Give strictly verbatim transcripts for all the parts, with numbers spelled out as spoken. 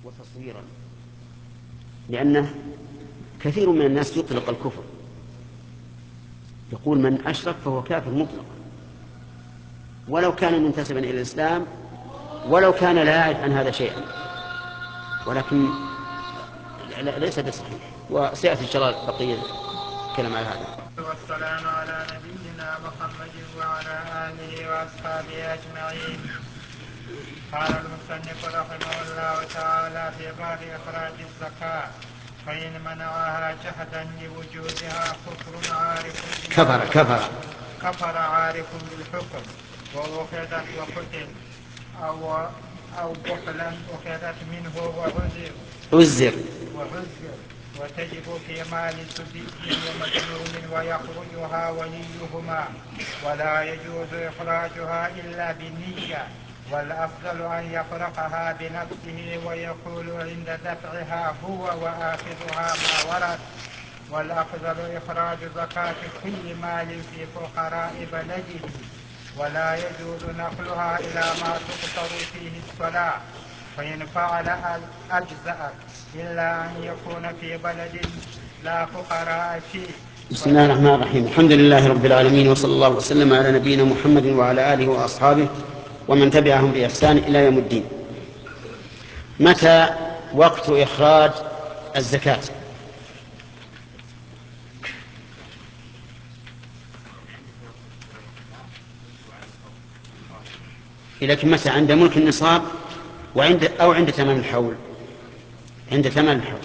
وتصويرا، لأنه كثير من الناس يطلق الكفر، يقول من أشرك فهو كافر مطلق ولو كان منتسبا إلى الإسلام ولو كان لا يعرف عن هذا شيئا، ولكن ليس بصحيح، وسيأتي إن شاء الله بقية كلام على هذا. والسلام على نبينا محمد وعلى آله وأصحابه أجمعين. قال المصنف رحمه الله تعالى في باب إخراج الزكاة: فإن منعها جحدا لوجودها كفر عارف كفر كفر كفر عارف بالحكم وأخذت وقتل أو أو بخلا أخذت منه وعزر عزر وعزر وتجب في مال سبي ومجنون ويخرجها وليهما، ولا يجوز إخراجها إلا بالنية، والأفضل أن يفرقها بنفسه ويقول عند دفعها هو وآخذها ما ورد. والأفضل إخراج زكاة كل مال في فقراء بلده، ولا يجوز نقلها إلى ما تقصر فيه الصلاة، فإن فعل أجزأ إلا أن يكون في بلد لا فقراء فيه. بسم الله الرحمن الرحيم. الحمد لله رب العالمين، وصلى الله وسلم على نبينا محمد وعلى آله وأصحابه ومن تبعهم بإحسان إلى يوم الدين. متى وقت إخراج الزكاة؟ لكن متى؟ عند ملك النصاب وعند أو عند تمام الحول؟ عند تمام الحول.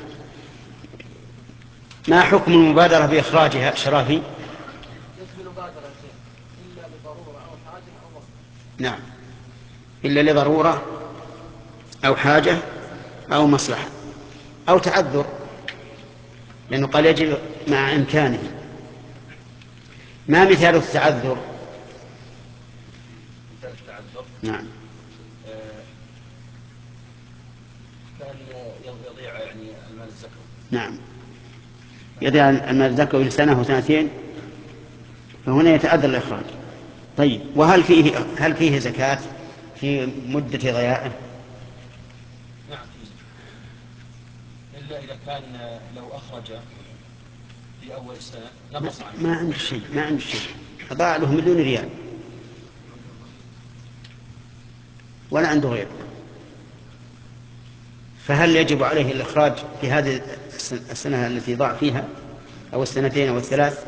ما حكم المبادرة بإخراجها شرافي؟ نعم، إلا لضرورة أو حاجة أو مصلحة أو تعذر، لأنه قال يجب مع إمكانه. ما مثال التعذر؟ نعم، كان يضيع يعني المال الزكوي. نعم، يضيع المال الزكوي سنة وسنتين، فهنا يتأذر الإخراج. طيب، وهل فيه هل فيه زكاة في مدة ضياعه؟ نعم فيه زكاة، إلا إذا كان لو أخرج في أول السنة نقص عنه. ما عنده شيء، ما عنده شيء، أضاع له مليون ريال ولا عنده غيره، فهل يجب عليه الإخراج في هذه السنة التي ضاع فيها أو السنتين أو الثلاث؟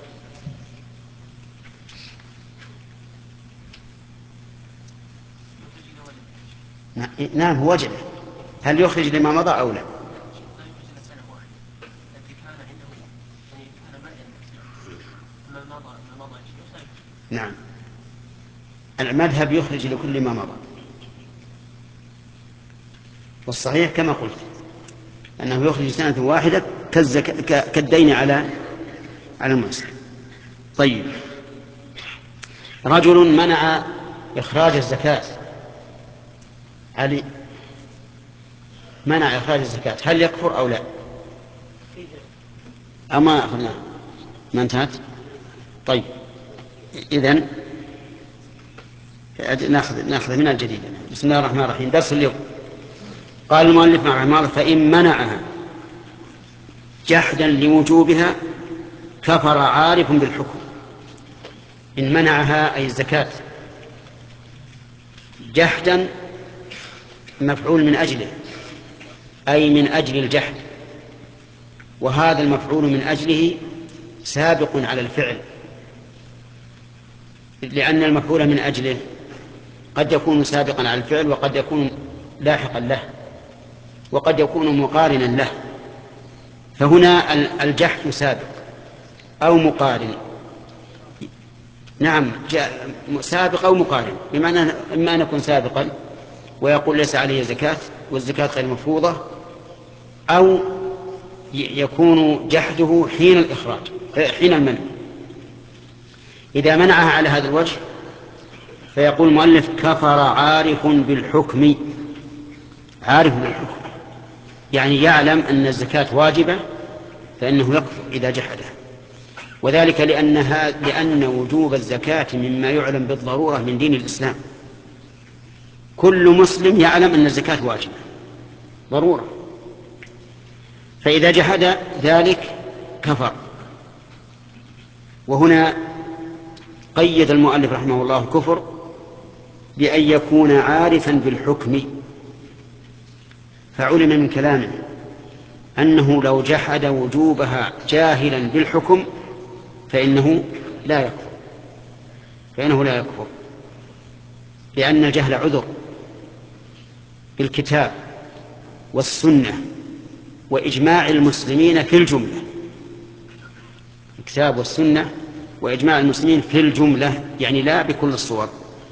نعم، هو وجده. هل يخرج لما مضى أو لا؟ نعم، المذهب يخرج لكل ما مضى، والصحيح كما قلت أنه يخرج سنة واحدة كالدين على على المسلم. طيب، رجل منع إخراج الزكاة، علي منع إخراج الزكاة، هل يكفر أو لا؟ أما أخذنا ما انتهت. طيب، إذن ناخذ ناخذ من الجديد. بسم الله الرحمن الرحيم. درس اليوم. قال المؤلف مع رحمه الله: فإن منعها جحدا لوجوبها كفر عارف بالحكم. إن منعها أي الزكاة جحدا مفعول من أجله، أي من أجل الجحد، وهذا المفعول من أجله سابق على الفعل، لأن المفعول من أجله قد يكون سابقا على الفعل وقد يكون لاحقا له وقد يكون مقارنا له، فهنا الجحد سابق أو مقارن. نعم، سابق أو مقارن، بمعنى إما أن يكون سابقا ويقول ليس عليه زكاة والزكاة غير مفروضة، أو يكون جحده حين الإخراج حين المنع. إذا منعها على هذا الوجه فيقول المؤلف: كفر عارف بالحكم. عارف بالحكم يعني يعلم أن الزكاة واجبة، فإنه يكفر إذا جحدها، وذلك لأنها لأن وجوب الزكاة مما يعلم بالضرورة من دين الإسلام. كل مسلم يعلم أن الزكاة واجبة، ضرورة. فإذا جحد ذلك كفر. وهنا قيد المؤلف رحمه الله الكفر بأن يكون عارفا بالحكم، فعلم من كلامه أنه لو جحد وجوبها جاهلا بالحكم فإنه لا يكفر فإنه لا يكفر لأن الجهل عذر بالكتاب والسنة وإجماع المسلمين في الجملة. الكتاب والسنة وإجماع المسلمين في الجملة، يعني لا بكل الصور،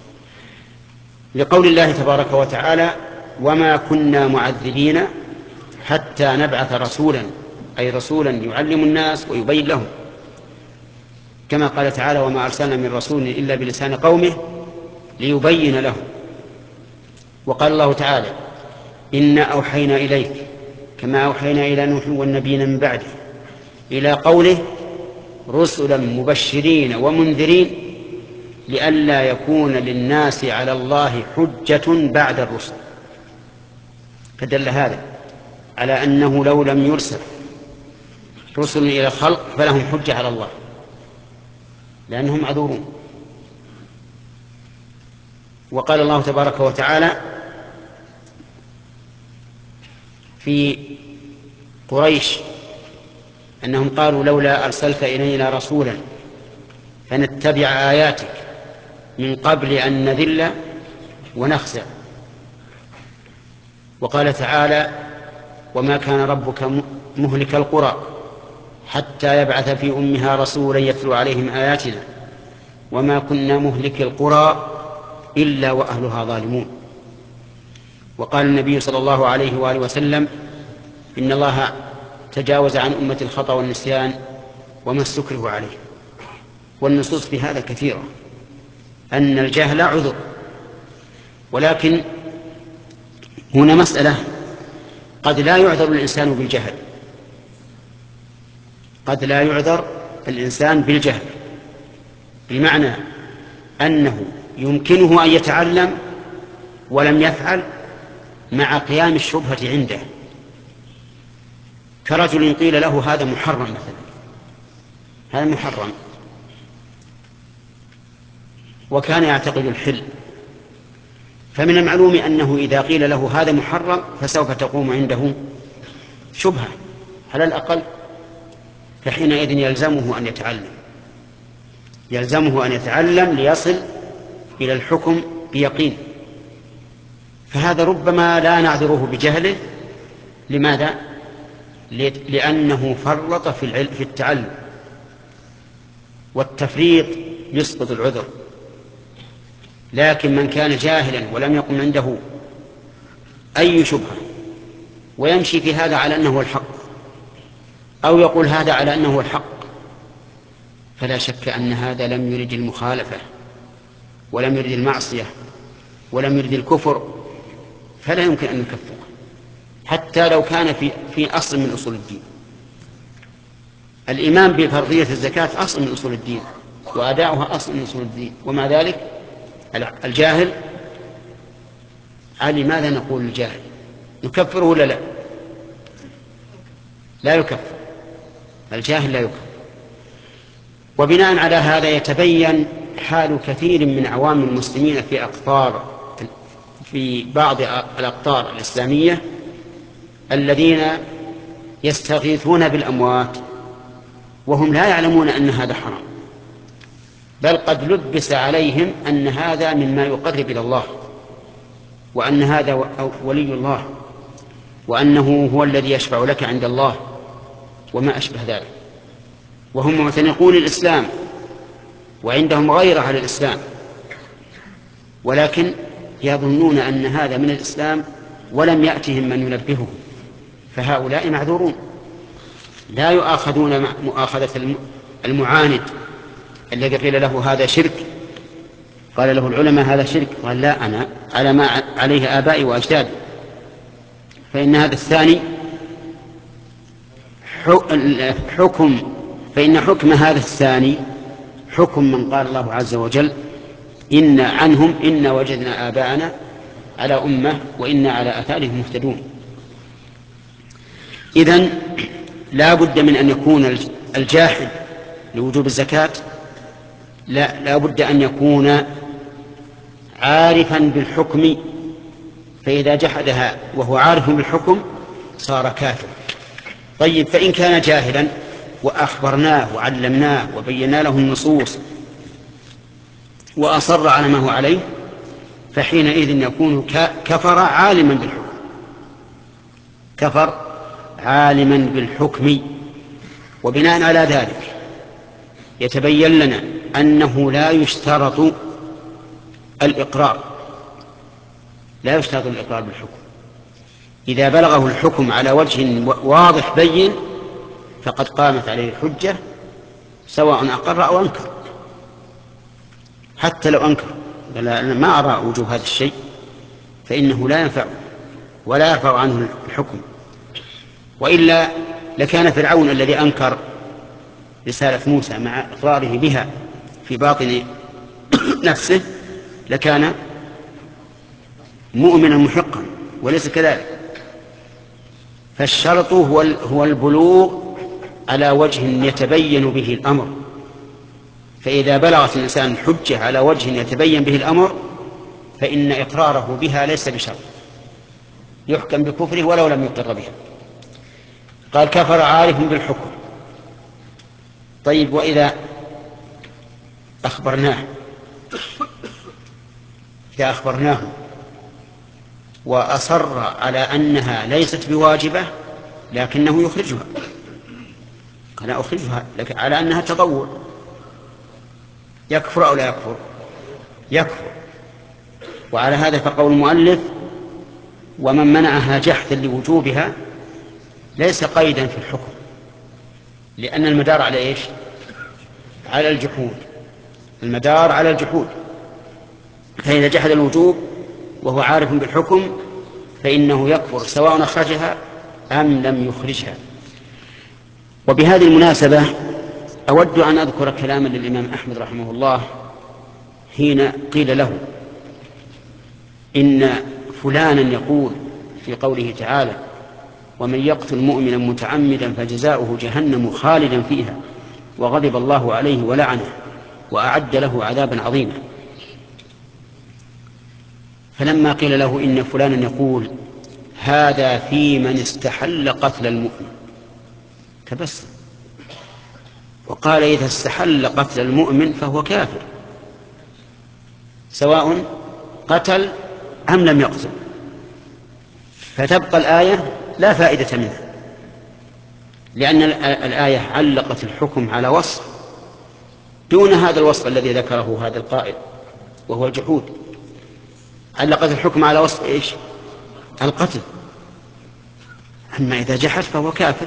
لقول الله تبارك وتعالى: وما كنا معذبين حتى نبعث رسولا، أي رسولا يعلم الناس ويبين لهم، كما قال تعالى: وما أرسلنا من رسول إلا بلسان قومه ليبين لهم. وقال الله تعالى: إنا أوحينا إليك كما أوحينا إلى نوح والنبيين من بعده، إلى قوله: رسلا مبشرين ومنذرين لئلا يكون للناس على الله حجة بعد الرسل. فدل هذا على أنه لو لم يرسل رسل إلى الخلق فلهم حجة على الله، لأنهم معذورون. وقال الله تبارك وتعالى في قريش أنهم قالوا: لولا أرسلت إلينا رسولا فنتبع آياتك من قبل أن نذل ونخزى. وقال تعالى: وما كان ربك مهلك القرى حتى يبعث في أمها رسولا يتلو عليهم آياتنا وما كنا مهلك القرى إلا وأهلها ظالمون. وقال النبي صلى الله عليه وآله وسلم: إن الله تجاوز عن أمة الخطأ والنسيان وما استكره عليه. والنصوص في هذا كثيرة، أن الجهل عذر. ولكن هنا مسألة: قد لا يعذر الإنسان بالجهل، قد لا يعذر الإنسان بالجهل، بمعنى أنه يمكنه أن يتعلم ولم يفعل مع قيام الشبهة عنده، كرجل قيل له: هذا محرم مثلا، هذا محرم، وكان يعتقد الحل، فمن المعلوم أنه إذا قيل له هذا محرم فسوف تقوم عنده شبهة على الأقل، فحينئذ يلزمه أن يتعلم يلزمه أن يتعلم ليصل إلى الحكم بيقين. فهذا ربما لا نعذره بجهله. لماذا؟ لأنه فرط في التعلم، والتفريط يسقط العذر. لكن من كان جاهلا ولم يقم عنده أي شبهة ويمشي في هذا على أنه الحق، أو يقول هذا على أنه الحق، فلا شك أن هذا لم يرد المخالفة ولم يرد المعصية ولم يرد الكفر، فلا يمكن أن نكفره حتى لو كان في, في أصل من أصول الدين. الإيمان بفرضية الزكاة أصل من أصول الدين، وأداؤها أصل من أصول الدين، ومع ذلك الجاهل على ماذا نقول الجاهل؟ نكفره ولا لا؟ لا يكفر، الجاهل لا يكفر. وبناء على هذا يتبين حال كثير من عوام المسلمين في أقطار في بعض الأقطار الإسلامية الذين يستغيثون بالأموات وهم لا يعلمون أن هذا حرام، بل قد لبس عليهم أن هذا مما يقرب إلى الله، وأن هذا ولي الله، وأنه هو الذي يشفع لك عند الله وما أشبه ذلك، وهم معتنقون الإسلام وعندهم غيرة على الإسلام، ولكن يظنون أن هذا من الإسلام ولم يأتهم من ينبههم، فهؤلاء معذورون لا يؤاخذون مؤاخذة المعاند الذي قيل له هذا شرك، قال له العلماء هذا شرك، قال: لا، أنا على ما عليه آبائي وأجدادي. فإن هذا الثاني حكم فإن حكم هذا الثاني حكم من قال الله عز وجل: إن عنهم إن وجدنا آباءنا على أمة وإنا على آثارهم مهتدون. إذن لا بد من أن يكون الجاحد لوجوب الزكاة لا, لا بد أن يكون عارفا بالحكم، فإذا جحدها وهو عارف بالحكم صار كافر. طيب فإن كان جاهلا وأخبرناه وعلمناه وبينا له النصوص وأصر على ما هو عليه فحينئذ يكون كفر عالما بالحكم، كفر عالما بالحكم. وبناء على ذلك يتبين لنا أنه لا يشترط الإقرار، لا يشترط الإقرار بالحكم. إذا بلغه الحكم على وجه واضح بين فقد قامت عليه الحجة سواء أقر أو أنكر. حتى لو أنكر أنا ما أرى وجوب هذا الشيء فإنه لا ينفع ولا يرفع عنه الحكم. وإلا لكان فرعون الذي أنكر رسالة موسى مع إقراره بها في باطن نفسه لكان مؤمنا محقا، وليس كذلك. فالشرط هو البلوغ على وجه يتبين به الأمر، فإذا بلغت الإنسان الحجة على وجه يتبين به الأمر فإن إقراره بها ليس بشرط، يحكم بكفره ولو لم يقر بها. قال كفر عارف بالحكم. طيب وإذا أخبرناه إذا أخبرناه وأصر على أنها ليست بواجبة لكنه يخرجها، قال أخرجها لكن على أنها تطوع، يكفر أو لا يكفر؟ يكفر. وعلى هذا فقول المؤلف ومن منعها جحدا لوجوبها ليس قيدا في الحكم، لأن المدار على إيش؟ على الجحود، المدار على الجحود. فإذا جحد الوجوب وهو عارف بالحكم فإنه يكفر سواء أخرجها أم لم يخرجها. وبهذه المناسبة أود أن أذكر كلاما للإمام أحمد رحمه الله حين قيل له إن فلانا يقول في قوله تعالى ومن يقتل مؤمنا متعمدا فجزاؤه جهنم خالدا فيها وغضب الله عليه ولعنه وأعد له عذابا عظيما. فلما قيل له إن فلانا يقول هذا في من استحل قتل المؤمن تبسم وقال إذا استحل قتل المؤمن فهو كافر سواء قتل أم لم يقتل، فتبقى الآية لا فائدة منها، لأن الآية علقت الحكم على وصف دون هذا الوصف الذي ذكره هذا القائل وهو الجحود. علقت الحكم على وصف إيش؟ القتل. أما إذا جحد فهو كافر،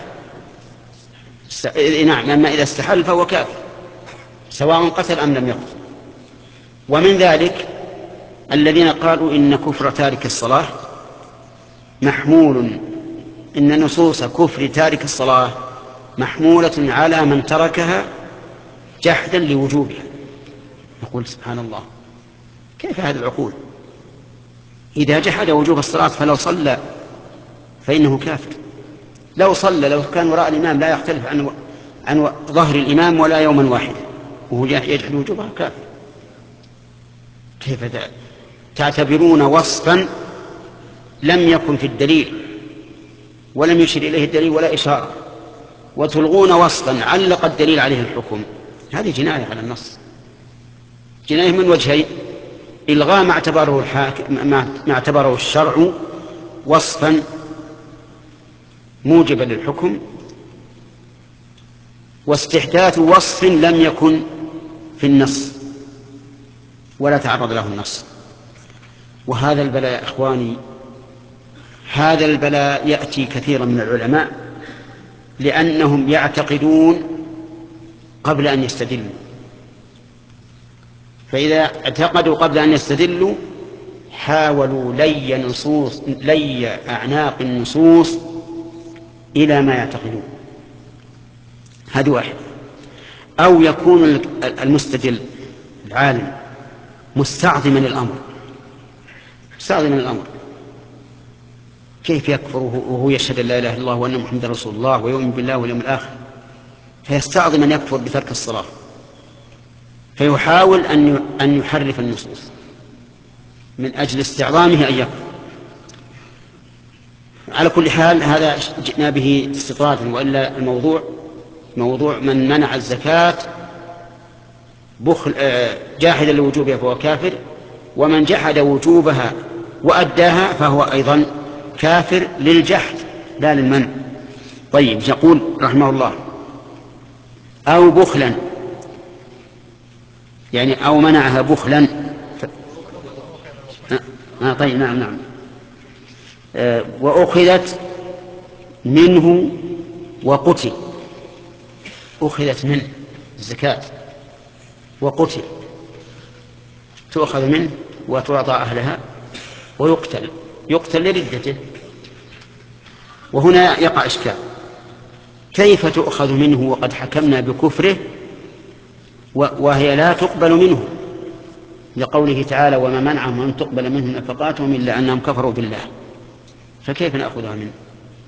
نعم أما إذا استحل فهو كافر سواء قتل أم لم يقتل. ومن ذلك الذين قالوا إن كفر تارك الصلاة محمول، إن نصوص كفر تارك الصلاة محمولة على من تركها جحدا لوجوبها. نقول سبحان الله، كيف هذا العقول؟ إذا جحد وجوب الصلاة فلو صلى فإنه كافر، لو صلى لو كان وراء الإمام لا يختلف عن عن ظهر الإمام ولا يوما واحدا وهو يجحد وجوبها كافر. كيف تعتبرون وصفا لم يكن في الدليل ولم يشر إليه الدليل ولا إشارة وتلغون وصفا علق الدليل عليه الحكم؟ هذه جناية على النص، جناية من وجهين: إلغاء ما اعتبره الحاكم ما اعتبره الشرع وصفا موجبا للحكم، واستحداث وصف لم يكن في النص ولا تعرض له النص. وهذا البلاء يا إخواني، هذا البلاء يأتي كثيرا من العلماء لأنهم يعتقدون قبل أن يستدلوا، فإذا اعتقدوا قبل أن يستدلوا حاولوا لي نصوص لي أعناق النصوص إلى ما يعتقدون. هذا واحد. أو يكون المستدل العالم مستعظما الأمر مستعظما الأمر كيف يكفر وهو يشهد أن لا إله إلا الله وأن محمدا رسول الله ويؤمن بالله واليوم الآخر؟ فيستعظم أن يكفر بترك الصلاة، فيحاول أن يحرف النصوص من أجل استعظامه أن يكفر. على كل حال هذا جئنا به استطرادا، وإلا الموضوع موضوع من منع الزكاة بخل جاحدا لوجوبها فهو كافر، ومن جحد وجوبها وأداها فهو أيضا كافر للجحد لا للمنع. طيب، يقول رحمه الله: أو بخلا، يعني أو منعها بخلا ف... آه طيب نعم نعم آه وأخذت منه وقتل، أخذت منه الزكاة وقتل، تؤخذ منه وتعطى أهلها ويقتل، يقتل لردته. وهنا يقع إشكال: كيف تؤخذ منه وقد حكمنا بكفره وهي لا تقبل منه، لقوله تعالى: وما منعهم أن تقبل منهم نفقاتهم إلا أنهم كفروا بالله. فكيف نأخذها منه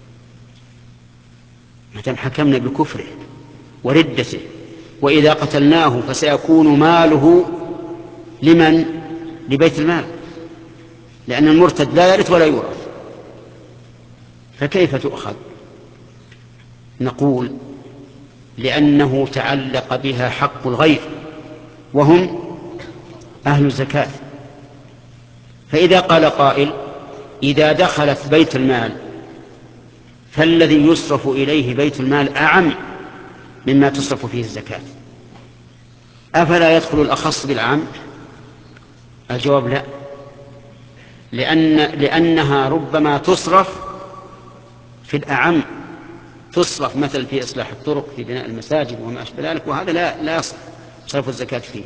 متى حكمنا بكفره وردته؟ وإذا قتلناه فسيكون ماله لمن؟ لبيت المال، لأن المرتد لا يرث ولا يورث، فكيف تؤخذ؟ نقول: لأنه تعلق بها حق الغير وهم أهل الزكاة. فإذا قال قائل: إذا دخلت بيت المال فالذي يصرف إليه بيت المال أعم مما تصرف فيه الزكاة، أفلا يدخل الأخص بالعام؟ الجواب: لا، لأن لأنها ربما تصرف في الأعم، تصرف مثل في إصلاح الطرق، في بناء المساجد وما أشبه ذلك، وهذا لا لا يصح صرف الزكاة فيه.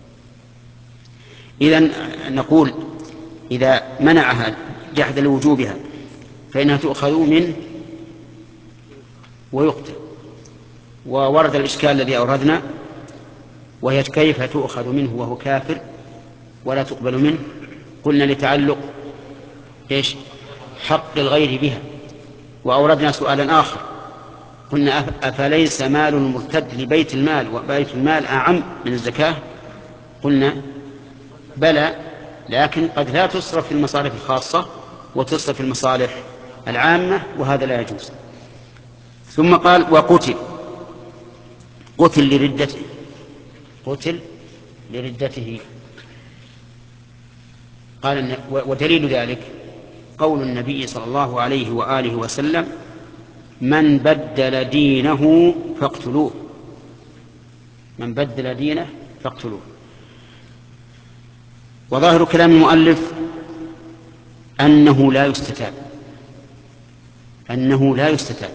إذن نقول: إذا منعها جحد لوجوبها فإنها تؤخذ منه ويقتل. وورد الإشكال الذي أوردنا، وهي كيف تؤخذ منه وهو كافر ولا تقبل منه؟ قلنا: لتعلق إيش؟ حق الغير بها. وأوردنا سؤالا آخر، قلنا: أفليس مال المرتد لبيت المال وبيت المال أعم من الزكاة؟ قلنا: بلى، لكن قد لا تصرف في المصارف الخاصة وتصرف في المصالح العامة، وهذا لا يجوز. ثم قال: وقتل، قتل لردته، قتل لردته. قال: ودليل ذلك قول النبي صلى الله عليه وآله وسلم: من بدل دينه فاقتلوه، من بدل دينه فاقتلوه. وظاهر كلام المؤلف أنه لا يستتاب، أنه لا يستتاب،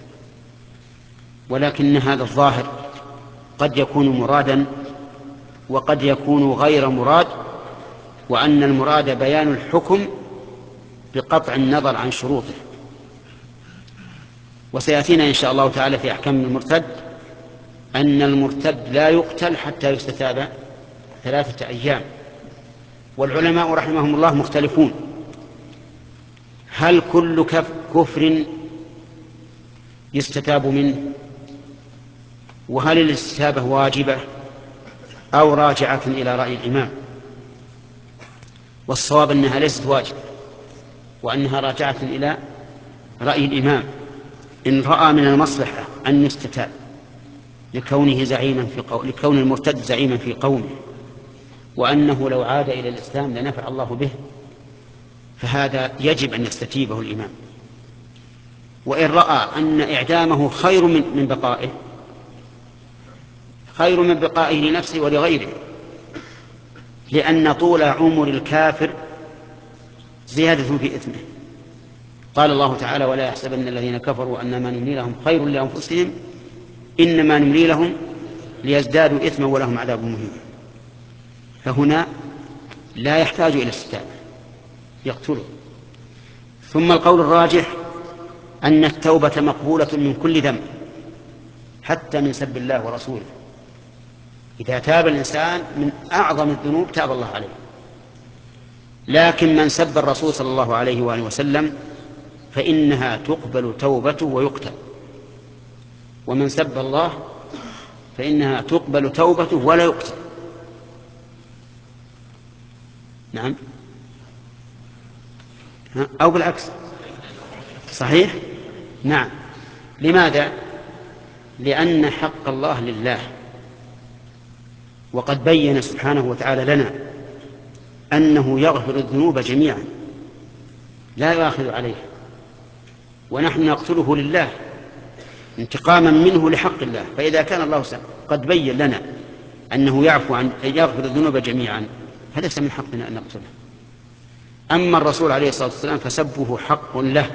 ولكن هذا الظاهر قد يكون مرادا وقد يكون غير مراد، وأن المراد بيان الحكم بقطع النظر عن شروطه. وسيأتينا إن شاء الله تعالى في أحكام المرتد أن المرتد لا يقتل حتى يستتاب ثلاثة أيام. والعلماء رحمهم الله مختلفون: هل كل كفر يستتاب منه؟ وهل الاستتابة واجبة أو راجعة إلى رأي الإمام؟ والصواب أنها ليست واجبة، وأنها راجعة إلى رأي الإمام إن رأى من المصلحة أن يستتاب لكونه زعيما في قو... لكون المرتد زعيما في قومه، وأنه لو عاد إلى الإسلام لنفع الله به، فهذا يجب أن يستتيبه الإمام. وإن رأى أن إعدامه خير من, من بقائه، خير من بقائه لنفسه ولغيره، لأن طول عمر الكافر زيادة في إثمه. قال الله تعالى: ولا يحسبن الذين كفروا أنما نملي لهم خير لأنفسهم إنما نملي لهم ليزدادوا إثما ولهم عذاب مهين. فهنا لا يحتاج إلى استتابة، يقتله. ثم القول الراجح أن التوبة مقبولة من كل ذنب، حتى من سب الله ورسوله. إذا تاب الإنسان من أعظم الذنوب تاب الله عليه، لكن من سب الرسول صلى الله عليه وآله وسلم فإنها تقبل توبته ويقتل، ومن سب الله فإنها تقبل توبته ولا يقتل. نعم، أو بالعكس، صحيح. نعم. لماذا؟ لأن حق الله لله، وقد بين سبحانه وتعالى لنا أنه يغفر الذنوب جميعا لا يؤاخذ عليها، ونحن نقتله لله انتقاما منه لحق الله. فإذا كان الله قد بين لنا أنه يعفو عن يغفر الذنوب جميعا فليس من حقنا أن نقتله. أما الرسول عليه الصلاة والسلام فسبه حق له،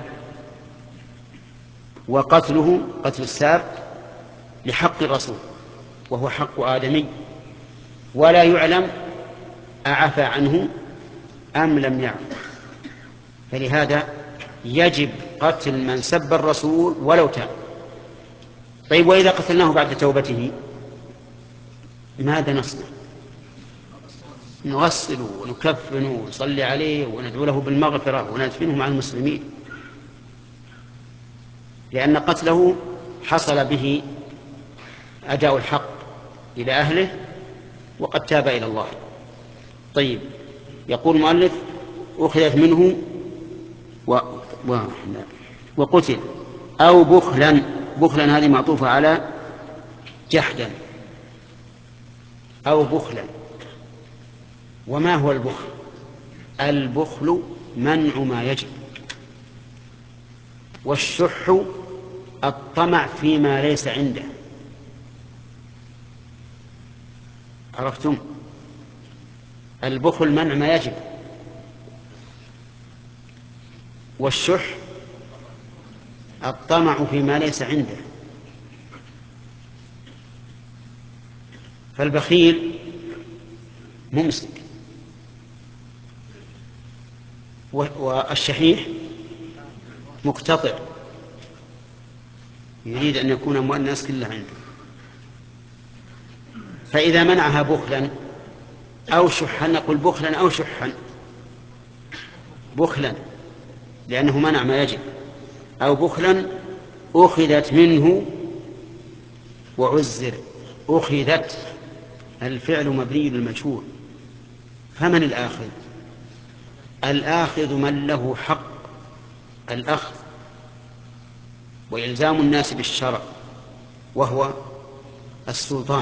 وقتله قتل الساب لحق الرسول وهو حق آدمي، ولا يعلم أعفى عنه أم لم يعفو. فلهذا يجب قتل من سب الرسول ولو تاب. طيب، وإذا قتلناه بعد توبته ماذا نصنع؟ نغسله ونكفنه ونصلي عليه وندعو له بالمغفرة وندفنه مع المسلمين، لأن قتله حصل به أداء الحق إلى أهله وقد تاب إلى الله. طيب، يقول المؤلف أخذت منه و... و... وقتل أو بخلا. بخلا هذه معطوفة على جحدا أو بخلا. وما هو البخل؟ البخل منع ما يجب، والشح الطمع فيما ليس عنده. عرفتم؟ البخل منع ما يجب، والشح الطمع فيما ليس عنده. فالبخيل ممسك، والشحيح مقتطع، يريد أن يكون أموال الناس كلها عنده. فإذا منعها بخلا أو شحا، نقول بخلا أو شحا. بخلا لأنه منع ما يجب، أو بخلا أخذت منه وعزر. أخذت الفعل مبني للمجهول، فمن الآخذ؟ الآخذ من له حق الأخذ وإلزام الناس بالشرع، وهو السلطان.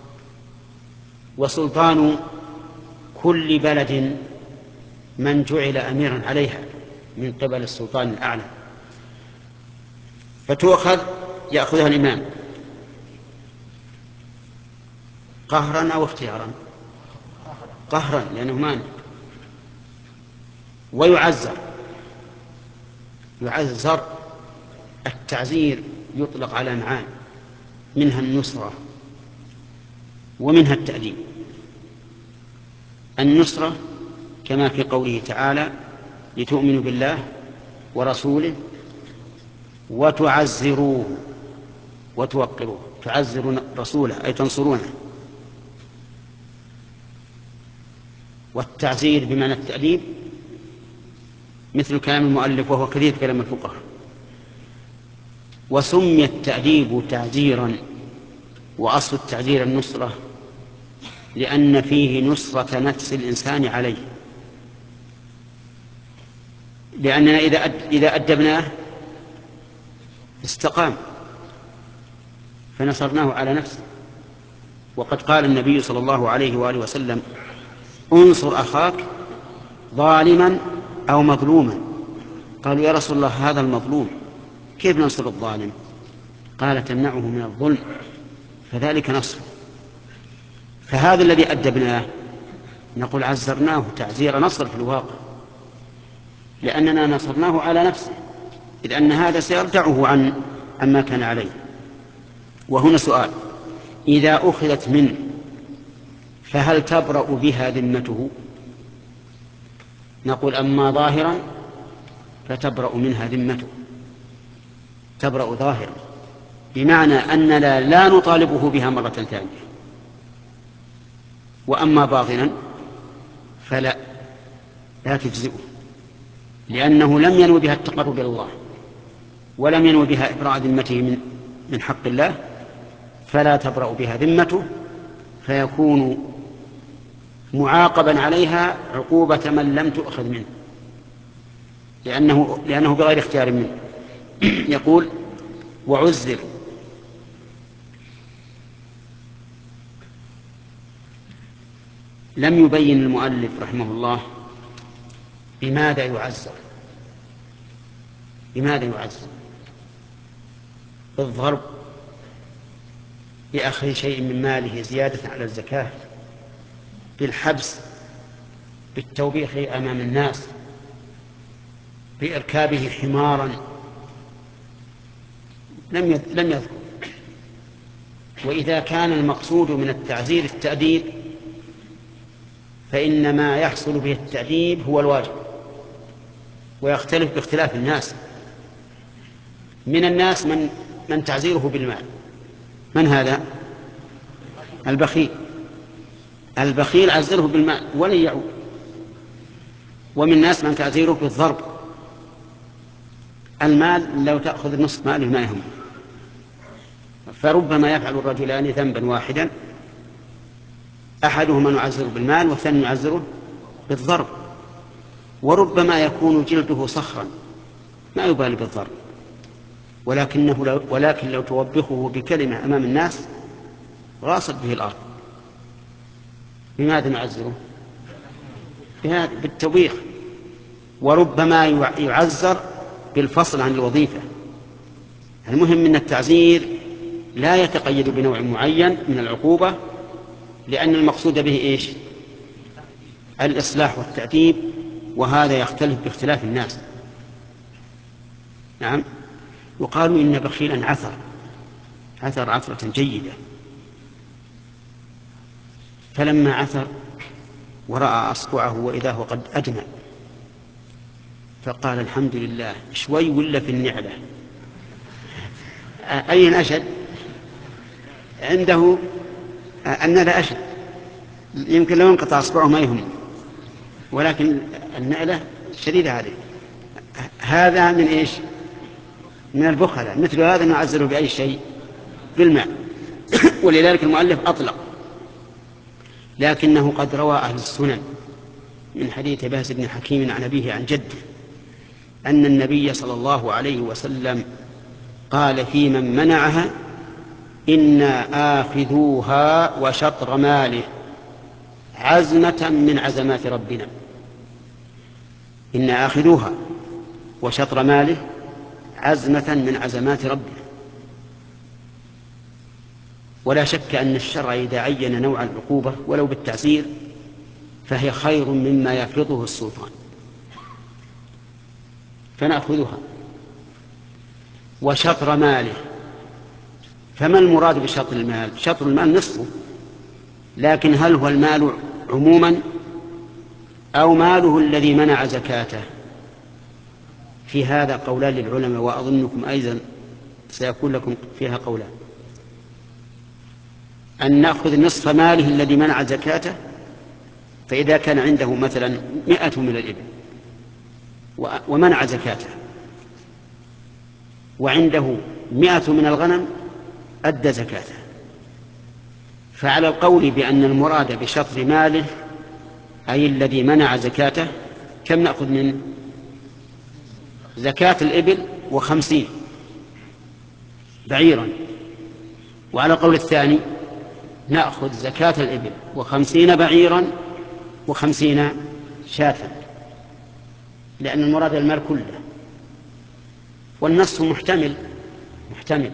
وسلطان كل بلد من جعل أميرا عليها من قبل السلطان الأعلى، فتؤخذ يأخذها الإمام قهرا أو اختيارا. قهرا لأنه مانع. ويعزر. يعزر التعزير يطلق على معاني، منها النصرة ومنها التأديب. النصرة كما في قوله تعالى لتؤمنوا بالله ورسوله وتعزروه وتوقروه. تعزرون رسوله أي تنصرونه. والتعزير بمعنى التأديب مثل كلام المؤلف، وهو كثير كلام الفقهاء. وسمي التأديب تعزيرا، وأصل التعزير النصرة، لأن فيه نصرة نفس الإنسان عليه. لأننا إذا إذا أدبناه استقام فنصرناه على نفسه. وقد قال النبي صلى الله عليه وآله وسلم انصر أخاك ظالما أو مظلوما. قالوا يا رسول الله هذا المظلوم كيف ننصر الظالم؟ قال تمنعه من الظلم فذلك نصر. فهذا الذي أدبناه نقول عزرناه تعزير نصر في الواقع، لأننا نصرناه على نفسه، إذ أن هذا سيرجعه عن عما كان عليه. وهنا سؤال: إذا أخذت منه فهل تبرأ بها ذمته؟ نقول أما ظاهرا فتبرأ منها ذمته، تبرأ ظاهرا، بمعنى أننا لا نطالبه بها مرة ثانية. وأما باطنا فلا لا تجزئه، لأنه لم ينو بها التقرب إلى الله، ولم ينو بها إبراء ذمته من من حق الله فلا تبرأ بها ذمته، فيكون معاقبا عليها عقوبة من لم تؤخذ منه، لأنه, لأنه بغير اختيار منه. يقول وعزر. لم يبين المؤلف رحمه الله بماذا يعزر، بماذا يعزر؟ بالضرب، بأخذ شيء من ماله زيادة على الزكاة، بالحبس، بالتوبيخ أمام الناس، بإركابه حمارا، لم لم يذكر. وإذا كان المقصود من التعزير التأديب فإن ما يحصل به التأديب هو الواجب، ويختلف باختلاف الناس. من الناس من من تعزيره بالمال. من هذا؟ البخيل. البخيل عزره بالمال ولن يعود. ومن الناس من تعزيره بالضرب. المال لو تأخذ نصف ماله ما يهم، فربما يفعل الرجلان ذنبا واحدا، أحدهما نعزره بالمال والثاني نعزره بالضرب. وربما يكون جلده صخرا ما يبالي بالضرب، ولكنه لو ولكن لو توبخه بكلمة أمام الناس غاصت به الأرض. بماذا نعزره؟ بالتوبيخ. وربما يعزر بالفصل عن الوظيفة. المهم من التعزير لا يتقيد بنوع معين من العقوبة، لأن المقصود به إيش؟ الإصلاح والتأديب، وهذا يختلف باختلاف الناس. نعم. وقالوا إن بخيلا عثر عثر عثرة جيدة، فلما عثر ورأى أصبعه وإذا هو قد أدمى فقال الحمد لله، شوي ولا في النعلة. أين أشد؟ عنده النعلة أشد، يمكن لو انقطع أصبعه ما يهم، ولكن النعلة شديدة عليه. هذا من إيش؟ من البخلة. مثل هذا نعزله بأي شيء؟ بالماء. ولذلك المؤلف أطلق، لكنه قد روى أهل السنن من حديث بهز بن حكيم عن أبيه عن جده أن النبي صلى الله عليه وسلم قال في من منعها: إنا آخذوها وشطر ماله عزمة من عزمات ربنا. إنا آخذوها وشطر ماله عزمة من عزمات ربنا. ولا شك أن الشرع إذا عين نوع العقوبة ولو بالتعزير فهي خير مما يفرضه السلطان، فنأخذها. وشطر ماله، فما المراد بشطر المال؟ شطر المال نصفه، لكن هل هو المال عموما أو ماله الذي منع زكاته؟ في هذا قولان للعلماء، وأظنكم أيضا سيكون لكم فيها قولان: أن نأخذ نصف ماله الذي منع زكاته، فإذا كان عنده مثلا مئة من الإبل ومنع زكاته، وعنده مئة من الغنم أدى زكاته، فعلى القول بأن المراد بشطر ماله أي الذي منع زكاته كم نأخذ من زكاة الإبل؟ وخمسين بعيرا. وعلى القول الثاني نأخذ زكاة الإبل وخمسين بعيرا وخمسين شاة، لأن المراد المال كله، والنص محتمل محتمل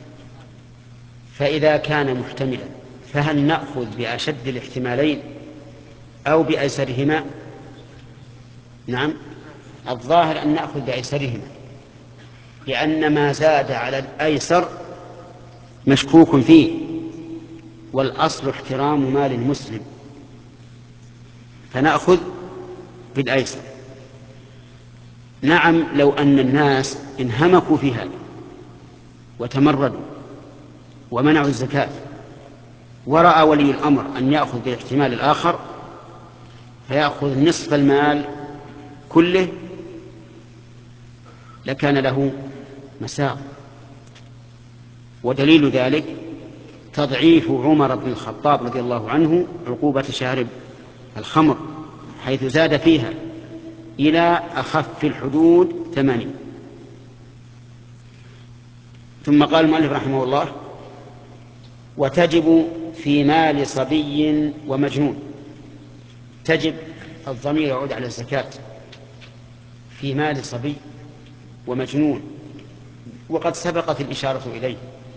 فإذا كان محتملا فهل نأخذ بأشد الاحتمالين أو بأيسرهما؟ نعم، الظاهر أن نأخذ بأيسرهما، لأن ما زاد على الأيسر مشكوك فيه، والأصل احترام مال المسلم، فنأخذ بالأيسر. نعم، لو أن الناس انهمكوا في هذا وتمردوا ومنعوا الزكاة ورأى ولي الأمر أن يأخذ بالاحتمال الآخر فيأخذ نصف المال كله لكان له مساغ. ودليل ذلك تضعيف عمر بن الخطاب رضي الله عنه عقوبة شارب الخمر، حيث زاد فيها إلى أخف الحدود ثمانين. ثم قال المؤلف رحمه الله: وتجب في مال صبي ومجنون. تجب الضمير يعود على الزكاة في مال صبي ومجنون، وقد سبقت الإشارة إليه،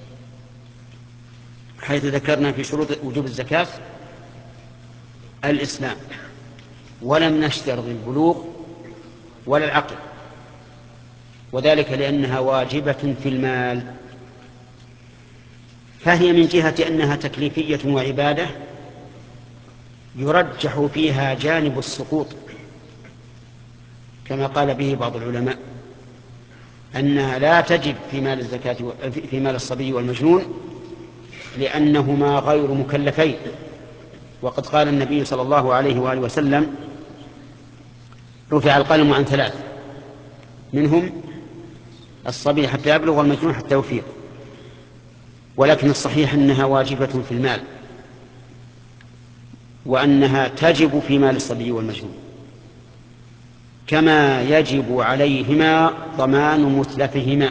حيث ذكرنا في شروط وجوب الزكاة الإسلام، ولم نشترط البلوغ ولا العقل، وذلك لأنها واجبة في المال، فهي من جهة أنها تكليفية وعبادة يرجح فيها جانب السقوط، كما قال به بعض العلماء أنها لا تجب في مال الزكاة في مال الصبي والمجنون لأنهما غير مكلفين. وقد قال النبي صلى الله عليه وآله وسلم: رفع القلم عن ثلاث، منهم الصبي حتى يبلغ والمجنون حتى يفيق. ولكن الصحيح أنها واجبة في المال، وأنها تجب في مال الصبي والمجنون، كما يجب عليهما ضمان متلفهما،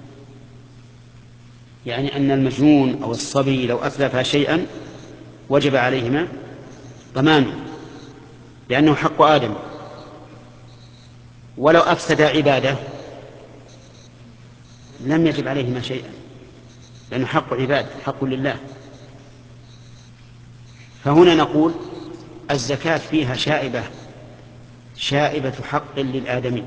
يعني أن المجنون أو الصبي لو أتلف شيئا وجب عليهما ضمانه، لأنه حق آدم. ولو أفسد عبادة لم يجب عليهما شيئا، لأنه حق عباد، حق لله. فهنا نقول الزكاة فيها شائبة شائبة حق للآدمي،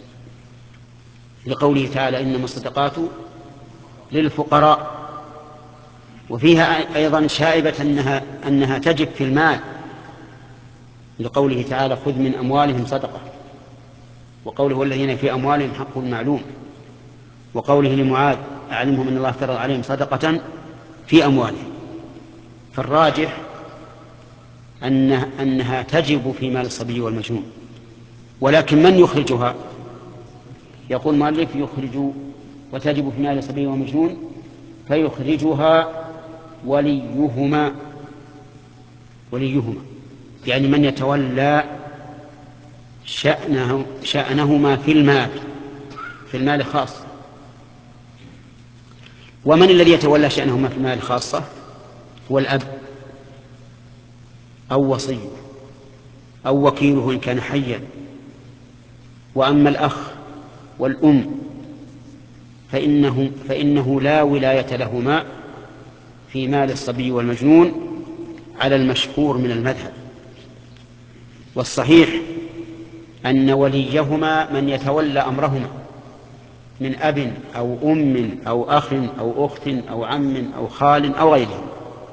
لقوله تعالى: إنما الصدقات للفقراء. وفيها أيضا شائبة أنها, أنها تجب في المال، لقوله تعالى: خذ من أموالهم صدقة، وقوله: والذين في أموالهم حق معلوم، وقوله لمعاذ: أعلمهم أن الله افترض عليهم صدقة في أموالهم. فالراجح أنها, أنها تجب في مال الصبي والمجنون. ولكن من يخرجها؟ يقول المؤلف: يخرج وتجب في مال الصبي والمجنون، فيخرجها وليهما وليهما يعني من يتولى شأنه شأنهما في المال في المال خاصة. ومن الذي يتولى شأنهما في المال خاصة؟ هو الأب أو وصيه أو وكيله إن كان حيا. وأما الأخ والأم فإنه, فإنه لا ولاية لهما في مال الصبي والمجنون على المشهور من المذهب. والصحيح أن وليهما من يتولى أمرهما من أب أو أم أو أخ أو أخت أو عم أو خال أو غيرهم،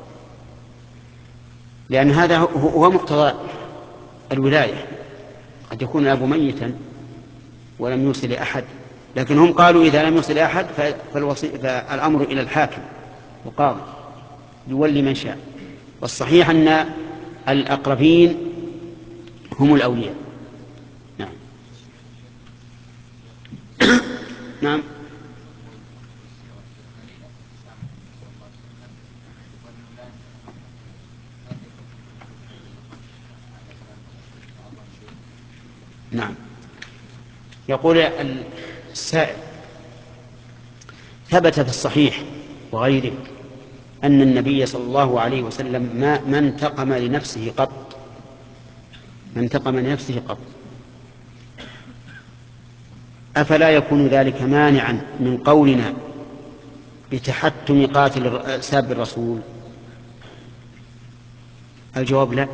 لأن هذا هو مقتضى الولاية. قد يكون الأب ميتا ولم يوصل أحد، لكن هم قالوا إذا لم يوصل أحد فالأمر إلى الحاكم وقاضي يولي من شاء. والصحيح أن الأقربين هم الأولياء. نعم. نعم. نعم. يقول السائل: ثبت في الصحيح وغيره أن النبي صلى الله عليه وسلم ما ما انتقم لنفسه قط ما انتقم لنفسه قط أفلا يكون ذلك مانعا من قولنا بتحتم قاتل ساب الرسول؟ الجواب لا،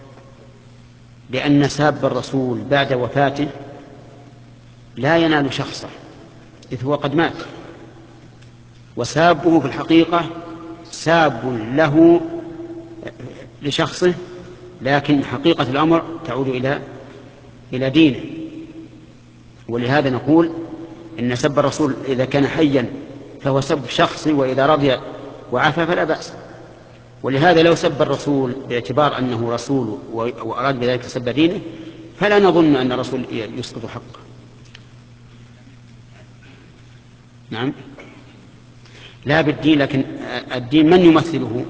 لأن ساب الرسول بعد وفاته لا ينال شخصه، إذ هو قد مات، وسابه في الحقيقة ساب له لشخصه، لكن حقيقة الأمر تعود إلى إلى دينه. ولهذا نقول إن سب الرسول إذا كان حيا فهو سب شخصي، وإذا رضي وعفى فلا بأس. ولهذا لو سب الرسول باعتبار أنه رسول وأراد بذلك سب دينه فلا نظن أن الرسول يسقط حقه. نعم، لا بالدين، لكن الدين من يمثله؟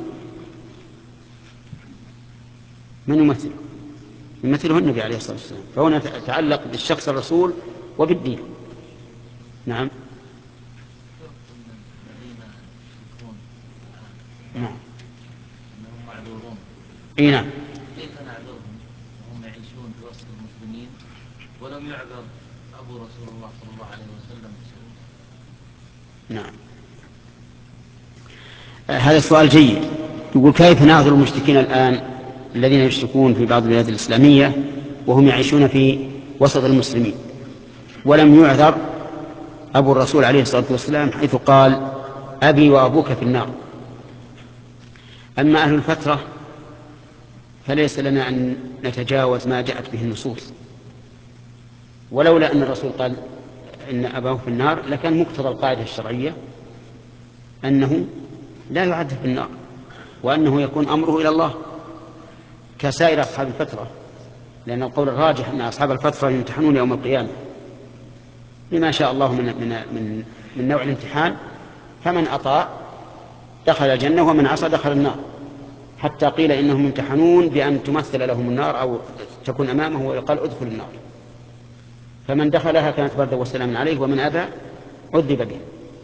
من يمثله؟ يمثله النبي عليه الصلاة والسلام، فهنا يتعلق بالشخص الرسول وبالدين. نعم. نعم. انهم معذورون. اي نعم. كيف نعذرهم وهم يعيشون في وسط المسلمين ولم يعذر ابو رسول الله صلى الله عليه وسلم؟ نعم. آه هذا سؤال جيد. يقول كيف نعذر المشركين الآن الذين يشركون في بعض البلاد الإسلامية وهم يعيشون في وسط المسلمين ولم يعذر أبو الرسول عليه الصلاة والسلام حيث قال أبي وأبوك في النار. أما أهل الفترة فليس لنا أن نتجاوز ما جاءت به النصوص، ولولا أن الرسول قال إن أباه في النار لكان مقتضى القاعدة الشرعية أنه لا يعذب في النار وأنه يكون أمره إلى الله كسائر أصحاب الفترة، لأن القول الراجح أن أصحاب الفترة يمتحنون يوم القيامة بما شاء الله من, من, من, من نوع الامتحان، فمن أطاع دخل الجنة ومن عصى دخل النار، حتى قيل إنهم يمتحنون بأن تمثل لهم النار أو تكون أمامه ويقال ادخل النار، فمن دخلها كانت بردا وسلاما عليه ومن أبى عذب به.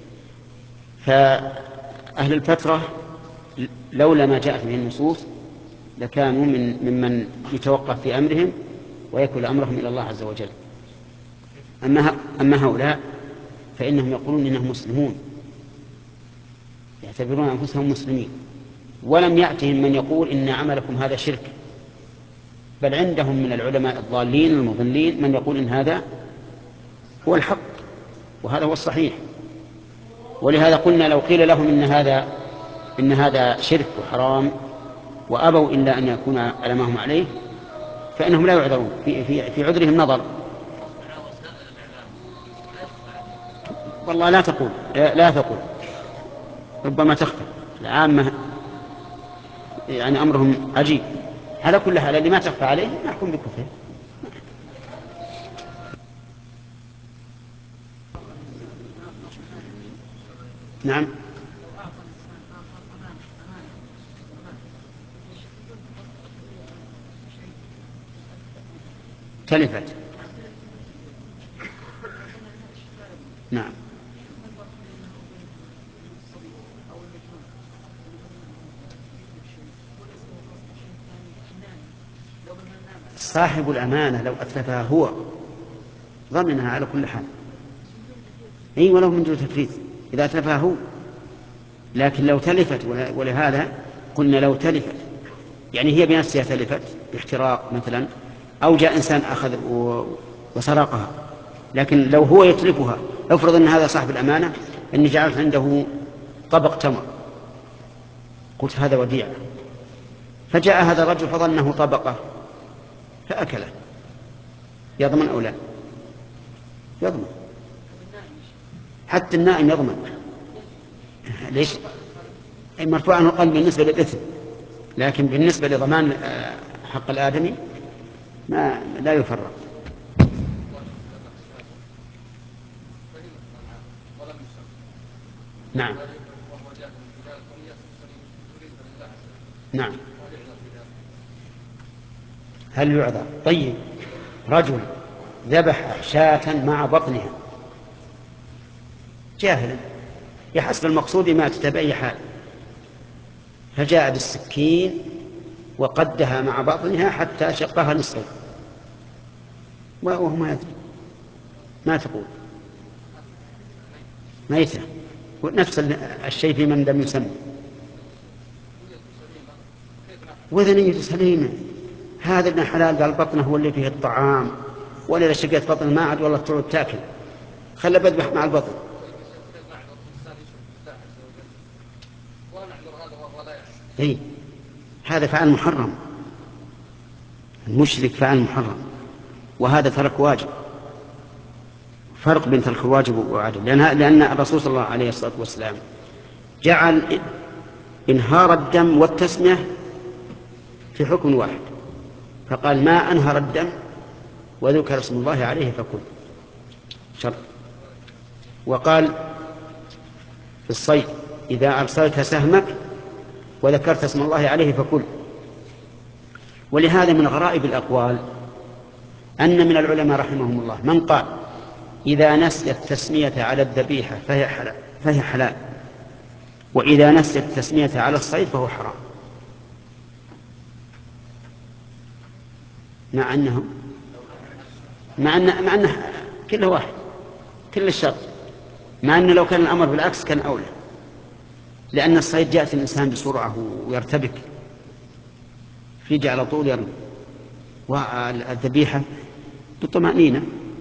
فأهل الفترة لولا ما جاءت به النصوص لكانوا من ممن يتوقف في أمرهم ويكل أمرهم إلى الله عز وجل. أما, أما هؤلاء فإنهم يقولون إنهم مسلمون، يعتبرون أنفسهم مسلمين، ولم يأتهم من يقول إن عملكم هذا شرك، بل عندهم من العلماء الضالين المضلين من يقول إن هذا هو الحق وهذا هو الصحيح. ولهذا قلنا لو قيل لهم إن هذا إن هذا شرك وحرام وأبوا إلا أن يكون على ما هم عليه فإنهم لا يعذرون، في, في, في عذرهم نظر. والله لا تقول لا تقول ربما تخفى، العامة يعني أمرهم عجيب. على كل حال اللي ما تخفى عليه نحكم بكفره. نعم. تلفت. نعم. صاحب الأمانة لو أتلفها هو ضمنها على كل حال، أي ولو من دون تفريط إذا أتلفها هو. لكن لو تلفت، ولهذا قلنا لو تلفت يعني هي بنفسها تلفت باحتراق مثلا، أو جاء إنسان أخذ وسرقها، لكن لو هو يتلفها، افرض أن هذا صاحب الأمانة أني جعلت عنده طبق تمر قلت هذا وديعة، فجاء هذا الرجل فظنه طبقة فأكله، يضمن أو لا؟ يضمن. حتى النائم يضمن. ليش؟ مرفوع عنه القلم بالنسبة للإثم، لكن بالنسبة لضمان حق الآدمي ما لا يفرق. نعم. نعم. هل يعذر؟ طيب، رجل ذبح شاة مع بطنها جاهلا يحسب المقصود ما تتبعي حال، فجاء بالسكين وقدها مع بطنها حتى شقها نصفين وهو ما يدري، ما تقول؟ ميتة. نفس الشيء في من لم يسمى. وإذا نية سليمة هذا ابن حلال قال بطنه هو اللي فيه الطعام، ولا إذا شقيت بطن ما عاد والله تعود تاكل، خلى بذبح مع البطن. إيه؟ هذا فعل محرم، المشرك فعل محرم، وهذا ترك واجب. فرق بين ترك الواجب وعدم، لأن, لأن الرسول صلى الله عليه الصلاة والسلام جعل إنهار الدم والتسمية في حكم واحد، فقال ما أنهر الدم وذكر اسم الله عليه فكل شرط، وقال في الصيد إذا أرسلت سهمك وذكرت اسم الله عليه فكل. ولهذا من غرائب الأقوال أن من العلماء رحمهم الله من قال إذا نسي التسمية على الذبيحة فهي حلال, فهي حلال وإذا نسي التسمية على الصيد فهو حرام، مع أنه مع أن مع أنه كله واحد كل الشرط، مع أنه لو كان الأمر بالعكس كان أولى، لأن الصيد يأتي الإنسان بسرعة ويرتبك فيجي على طول يرمي، والذبيحة بالطمأنينة.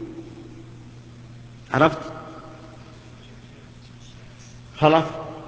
عرفت؟ خلاص.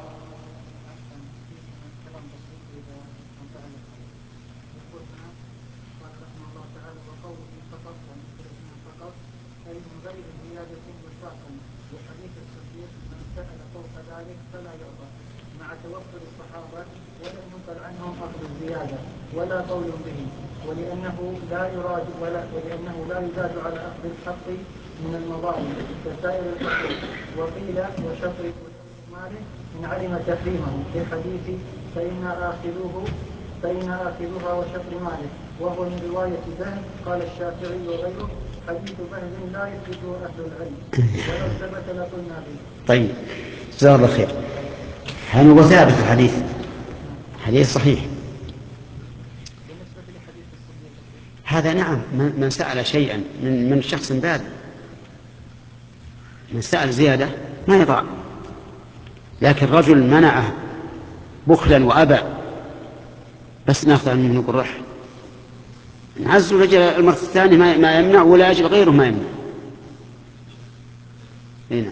مع توفر الصحابة ولم ينقل عنهم أخذ الزيادة ولا قول بهم، ولأنه لا يراد ولا ولأنه لا يزاد على أخذ الحق من المظالم كسائر الحقوق. وقيل وشطر ماله إن علم تحريمه في الحديث فإن آخذوه فإن آخذوها وشطر ماله، وهو من رواية بهز قال الشافعي وغيره حديث بهز لا يثبته أهل العلم ولو ثبت لقلنا به. طيب جزاه الله خير. هل هو ثابت الحديث؟ حديث صحيح هذا. نعم، من سأل شيئا من, من شخص بالغ، من سأل زيادة ما يضاع، لكن رجل منعه بخلا وأبى بس ناخذ منه نقول رح نعز رجل المرة الثانية ما يمنع ولا أجل غيره ما يمنع. هنا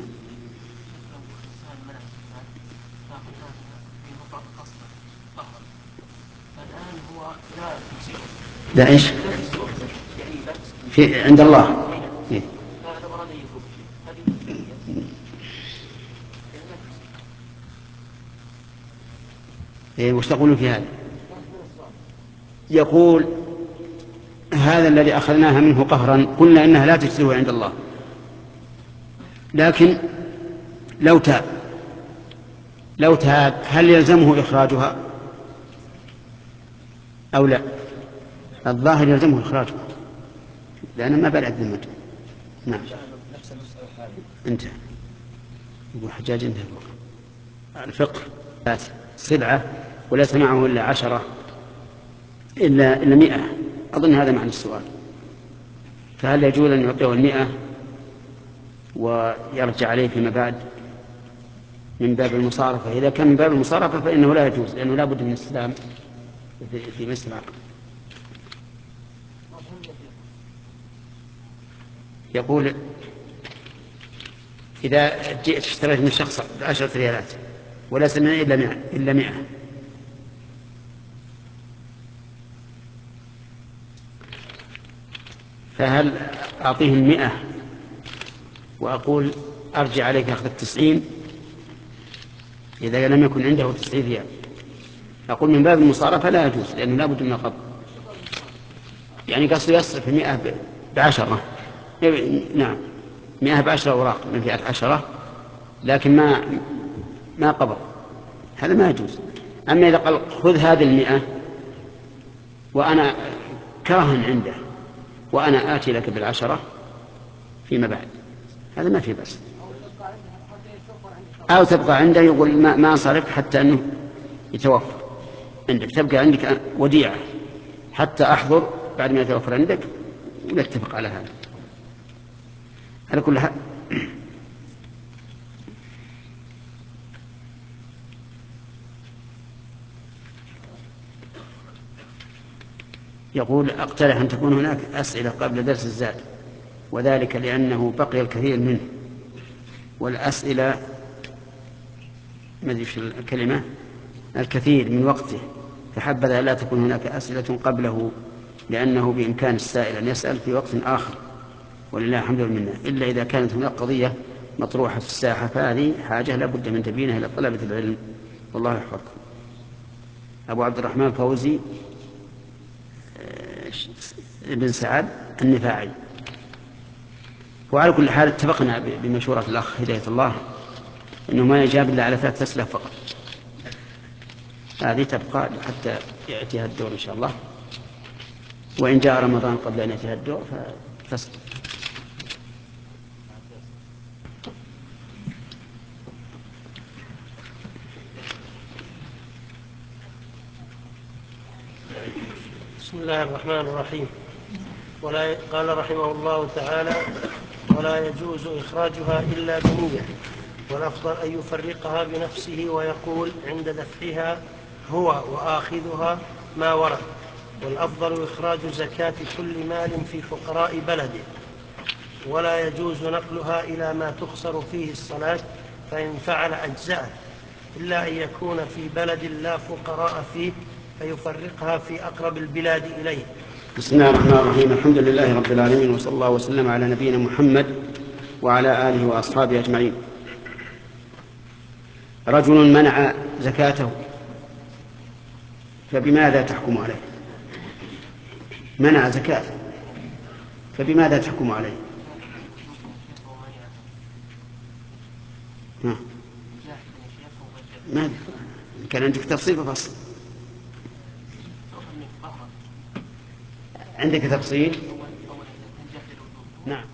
لا إيش في عند الله إيه؟ إيه وش تقولون في هذا؟ يقول هذا الذي أخذناها منه قهرا قلنا إنها لا تجزئه عند الله، لكن لو تاب لو تاب هل يلزمه إخراجها أو لا؟ الظاهر يلزمه إخراجها لأنه ما بلعت ذمته. نعم انتهى. يقول حجاج انتهى الفقه سلعة وليس معه إلا عشرة إلا إلا مئة، أظن هذا معنى السؤال. فهل يجوز أن يعطيه المئة ويرجع عليه فيما بعد من باب المصارفة؟ إذا كان من باب المصارفة فإنه لا يجوز، لأنه لا بد من السلام في مثل العقد. يقول إذا جئت اشتريت من شخص بعشرة ريالات وليس منه إلا مئة إلا مئة فهل أعطيه المئة وأقول أرجع عليك أخذ التسعين إذا لم يكن عنده تسعين ريال؟ أقول من باب المصارفة لا يجوز، لأنه لا بد من القبض. يعني قصده يصرف مئة بعشرة، نعم مئة بعشرة أوراق من فئة عشرة، لكن ما ما قبض، هذا ما يجوز. أما إذا قال خذ هذه المئة وأنا كرها عنده وأنا آتي لك بالعشرة فيما بعد، هذا ما في بس. أو تبقى عنده يقول ما, ما أنصرف حتى أنه يتوفر عندك، تبقى عندك وديعة حتى أحضر بعد ما يتوفر عندك ونتفق على هذا. على كل حال يقول أقترح أن تكون هناك أسئلة قبل درس الزاد، وذلك لأنه بقي الكثير منه، والأسئلة ما أدري في الكلمة الكثير من وقته، فحبذا لا تكون هناك أسئلة قبله، لأنه بإمكان السائل أن يسأل في وقت آخر، ولله الحمد والمنة، إلا إذا كانت هناك قضية مطروحة في الساحة، فهذه حاجة لا بد من تبيينها إلى طلبة العلم، والله يحفظكم. أبو عبد الرحمن فوزي بن سعد النفاعي. وعلى كل حال اتفقنا بمشورة الأخ هداية الله إنه ما يجاب إلا على ثلاث أسلاف فقط. هذه تبقى حتى يأتيها الدور إن شاء الله، وإن جاء رمضان قبل أن يأتيها الدور فتصدق. بسم الله الرحمن الرحيم. ولا قال رحمه الله تعالى: ولا يجوز إخراجها إلا بنية، والأفضل أن يفرقها بنفسه ويقول عند دفعها هو وآخذها ما ورد، والأفضل إخراج زكاة كل مال في فقراء بلده، ولا يجوز نقلها إلى ما تخسر فيه الصلاة، فإن فعل أجزأه، إلا أن يكون في بلد لا فقراء فيه فيفرقها في أقرب البلاد إليه. بسم الله الرحمن الرحيم. الحمد لله رب العالمين، وصلى الله وسلم على نبينا محمد وعلى آله وأصحابه أجمعين. رجل منع زكاته فبماذا تحكم عليه؟ منع زكاته فبماذا تحكم عليه؟ ما ما كان عندك تفصيل وفصل؟ عندك تفصيل؟ نعم.